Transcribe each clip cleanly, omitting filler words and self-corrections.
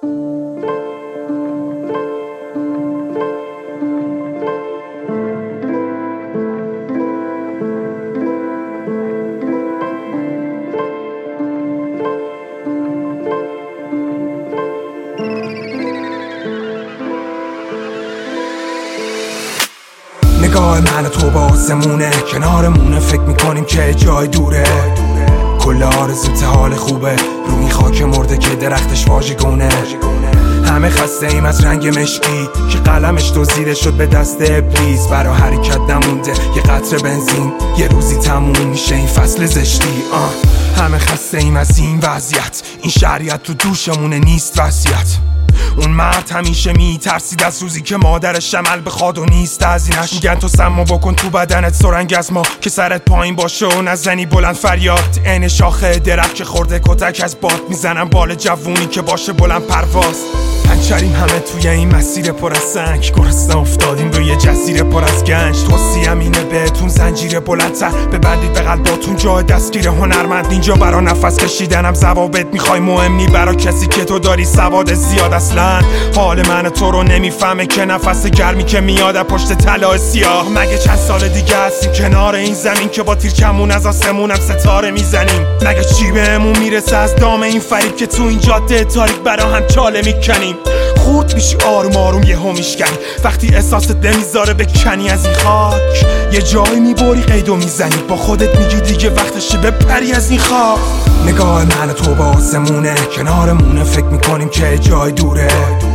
نگاه من و تو با آسمونه، کنارمونه، فکر میکنیم که جای دوره. کل آرزوت حال خوبه، رو این خاک مرده که درختش واژگونه. همه خسته ایم از رنگ مشکی که قلمش دزدیده شد به دست ابلیس. برا حرکت نمونده یه قطره بنزین، یه روزی تموم میشه این فصل زشتی. همه خسته ایم از این وضعیت، این شریعت تو دوشمونه نیست وصیت. اون مرد همیشه میترسید از روزی که مادرش عمل بخواد و نیست هزینه‌اش. میگن تو سمو بکن تو بدنت سرنگ از ما، که سرت پایین باشه و نزنی بلند فریاد. عین شاخه درخت که خورده کتک از باد، میزنم بال جوونی که باشه بلند پرواز. پنچریم همه توی این مسیر پر از سنگ، گرسنه افتادیم روی جزیره پر از گنج. توصیه‌ام اینه بهتون زنجیره بلندتر ببندید به قلباتون، جای دستگیر هنرمند اینجا. برا نفس کشیدنم ضوابط میخوای مهم نی برا کسی که تو داری سواد زیاد. اصلا حال من تو رو نمیفهمه که نفس گرمی که میاد از پشت طلای سیاه. مگه چند سال دیگه هستیم کنار این زمین که با تیرکمون از آسمونم ستاره میزنیم؟ مگه چی بهمون میرسه از دام این فریب که تو این جاده تاریک برا هم چاله میکنیم؟ خورد میشی آروم آروم یهو میشکنی، وقتی احساست نمیذاره بکنی از این خاک. یه جایی میبری قیدو میزنی، با خودت میگی دیگه وقتشه بپری از این خاک. نگاه من و تو با آسمونه، کنارمونه، فکر میکنیم که جای دوره.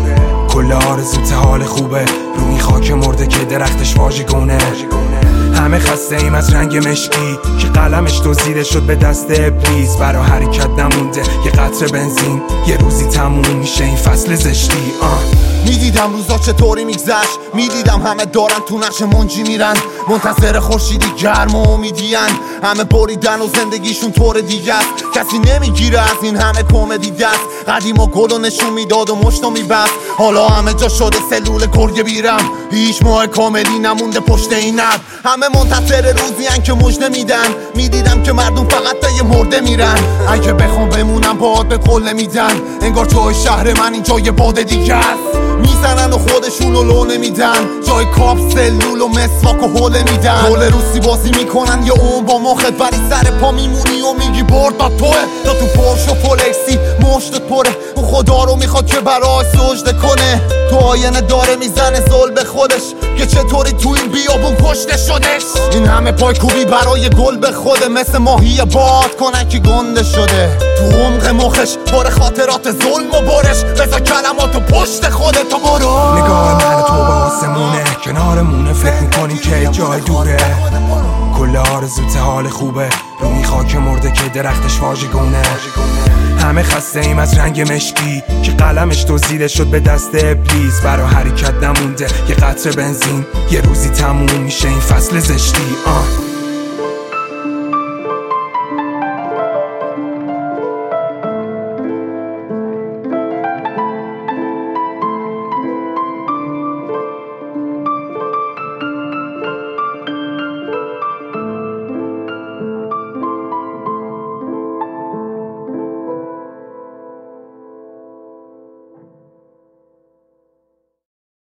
کل آرزوت حال خوبه، رو این خاک مرده که درختش واژگونه. همه خسته ایم از رنگ مشکی که قلمش دزدیده شد به دست ابلیس. برا حرکت نمونده یه قطره بنزین، یه روزی تموم میشه این فصل زشتی. میدیدم روزا چطوری میگذشت، میدیدم همه دارن تو نقش منجی میرن، منتظر خورشیدی گرم و امیدین. همه بریدن و زندگیشون طور دیگه است، کسی نمیگیره از این همه کمدی دست. قدیما گلو نشون میداد و مشتو میبست، حالا همه جا شده سلول گرگ بیرم. هیچ ماه کاملی نمونده پشت این ابر، همه منتظر روزی که مژده میدن. میدیدم که مردم فقط تا یه مرده میرن، اگه بخوام بمونم باهات به قله میدن. انگار جای شهر من اینجا یه باد دیگه است، میزنن و خودشونو لو نمیدن. جای کاپ سلول و مسواک و حوله میدن. رول روسی بازی میکنن یا اون با مخت، ولی سر پا میمونی و میگی برد با توه. تا تو پرش و فولکسی مشتت پره، اون خدا رو میخواد که برای سجده کنه. تو آینه داره میزنه زل به خودش که چطوری تو این بیابون کشته شدش. این همه پای کوبی برای گل به خوده، مثل ماهی باد کنن که گنده شده. تو عمق مخش پر خاطرات ظلم و برش، بذار کلماتو پشت خودت تو برو. نگاه من و تو با آسمونه، کنارمونه، فکر میکنیم که جای دوره. کل آرزوت حال خوبه، رو این خاک مرده که درختش واژگونه. همه خسته ایم از رنگ مشکی که قلمش دزدیده شد به دست ابلیس. برا حرکت نمونده یه قطره بنزین، یه روزی تموم میشه این فصل زشتی.